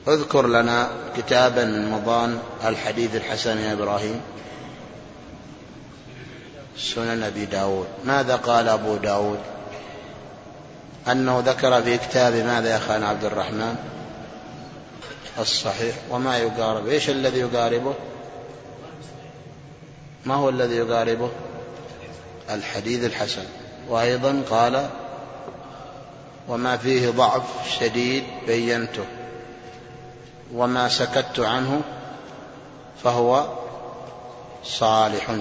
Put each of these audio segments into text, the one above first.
اذكر لنا كتابا من مضان الحديث الحسن يا إبراهيم. سنن أبي داود. ماذا قال أبو داود؟ أنه ذكر في كتاب ماذا يا أخانا عبد الرحمن؟ الصحيح. وما يقارب؟ إيش الذي يقاربه؟ ما هو الذي يقاربه؟ الحديث الحسن. وأيضا قال وما فيه ضعف شديد بينته، وما سكت عنه فهو صالح،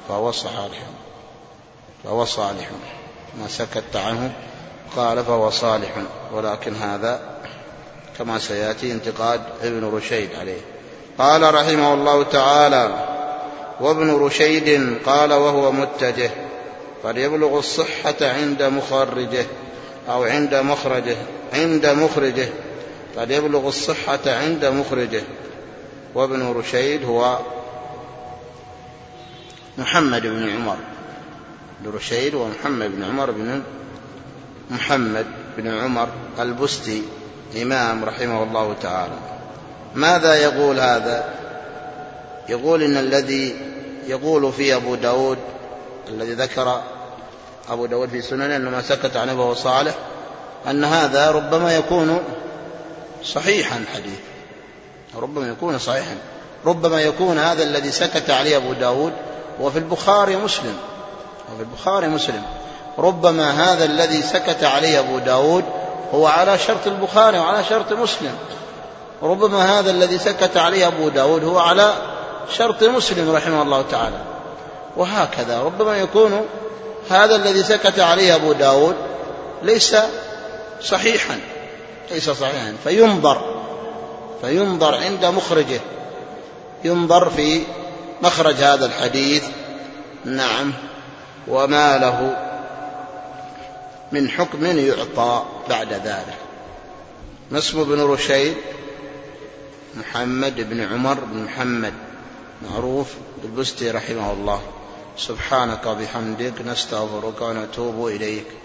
فهو صالح. ما سكت عنه قال فهو صالح. ولكن هذا كما سيأتي انتقاد ابن رشيد عليه. قال رحمه الله تعالى: وابن رشيد قال وهو متجه قد يبلغ الصحة عند مخرجه أو عند مخرجه قد يبلغ الصحة عند مخرجه. وابن رشيد هو محمد بن عمر. ابن رشيد ومحمد بن عمر بن محمد بن عمر البستي، إمام رحمه الله تعالى. ماذا يقول هذا؟ يقول إن الذي يقول في أبو داود، الذي ذكر أبو داود في سننه أنه ما سكت عنه وهو صالح، أن هذا ربما يكون صحيحا حديث، ربما يكون صحيحا، ربما يكون هذا الذي سكت عليه أبو داود وفي البخاري مسلم، ربما هذا الذي سكت عليه أبو داود هو على شرط البخاري وعلى شرط مسلم، ربما هذا الذي سكت عليه أبو داود هو على شرط مسلم رحمه الله تعالى. وهكذا ربما يكون هذا الذي سكت عليه أبو داود ليس صحيحا، فينظر عند مخرجه، ينظر في مخرج هذا الحديث، نعم، وما له من حكم يعطى بعد ذلك. اسمه ابن رشيد محمد بن عمر بن محمد، معروف بالبستي رحمه الله. سبحانك وبحمدك نستغفرك ونتوب إليك.